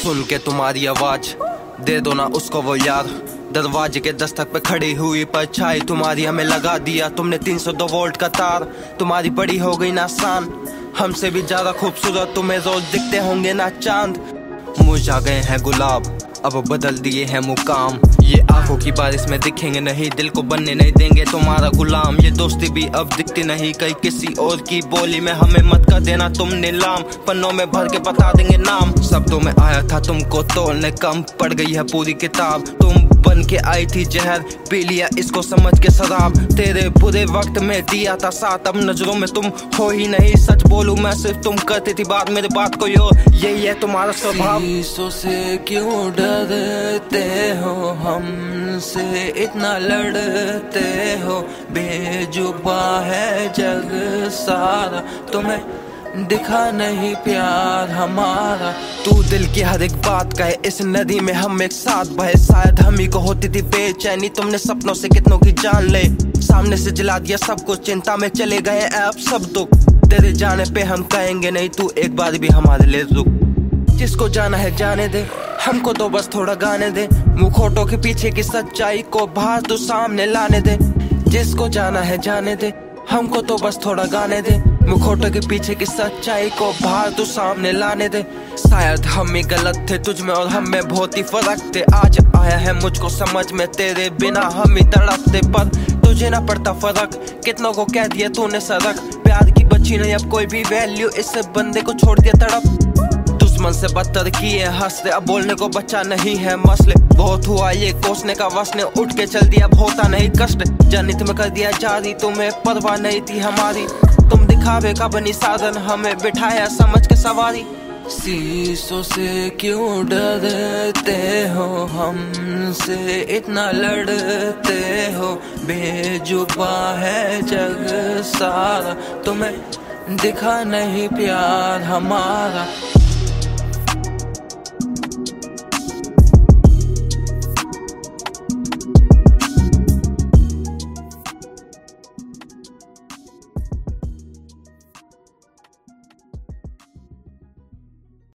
सुन के तुम्हारी आवाज दे दो ना उसको वो यार। दरवाजे के दस्तक पे खड़ी हुई परछाई तुम्हारी हमें लगा दिया तुमने 302 वोल्ट का तार। तुम्हारी बड़ी हो गई ना शान, हमसे भी ज्यादा खूबसूरत तुम्हें रोज दिखते होंगे ना चांद। मुरझा गए हैं गुलाब अब बदल दिए हैं मुकाम। ये आंखों की बारिश में दिखेंगे नहीं, दिल को बनने नहीं देंगे तुम्हारा गुलाम। ये दोस्ती भी अब दिखती नहीं कहीं किसी और की बोली में, हमें मत कर देना तुम नीलाम। पन्नों में भर के बता देंगे नाम, शब्दों में आया था तुमको तोड़ने, कम पड़ गई है पूरी किताब। तुम बन के आई थी जहर, पी लिया इसको समझ के शराब। तेरे बुरे वक्त में दिया था साथ, अब नजरों में तुम हो ही नहीं। सच बोलूं मैं सिर्फ तुम करती थी बात, मेरे बात को यो यही है तुम्हारा स्वभाव। शीशों से क्यों डरते हो, हमसे इतना लड़ते हो। बेजुबा है जग सारा, तुम्हें दिखा नहीं प्यार हमारा। तू दिल की हर एक बात कहे, इस नदी में हम एक साथ बहे। शायद हम ही को होती थी बेचैनी, तुमने सपनों से कितनों की जान ले। सामने से जला दिया सब कुछ, चिंता में चले गए अब सब दुख। तेरे जाने पे हम कहेंगे नहीं, तू एक बार भी हमारे लिए रुक। जिसको जाना है जाने दे, हमको तो बस थोड़ा गाने दे। मुखौटों के पीछे की सच्चाई को बाहर तो सामने लाने दे। जिसको जाना है जाने दे, हमको तो बस थोड़ा गाने दे। मुखौटों के पीछे की सच्चाई को बाहर तो सामने लाने दे। शायद हम ही गलत थे, तुझ में और हम में बहुत ही फर्क थे। आज आया है मुझको समझ में, तेरे बिना हम ही तड़पते, पर तुझे ना पड़ता फर्क। कितनों को कह दिया तूने सड़क, प्यार की बच्ची नहीं अब कोई भी वैल्यू, इस बंदे को छोड़ दिया तड़प। दुश्मन से बदतर किए हंसते, अब बोलने को बच्चा नहीं है मसले। बहुत हुआ ये कोसने का वसने, उठ के चल दिया अब होता नहीं कष्ट। जानी तुम्हें कर दिया जारी, तुम्हें परवाह नहीं थी हमारी। तुम दिखावे का बनी साधन, हमें बिठाया समझ के सवारी। शीशों से क्यों डरते हो, हमसे इतना लड़ते हो। बेजुबा है जग सारा, तुम्हें दिखा नहीं प्यार हमारा।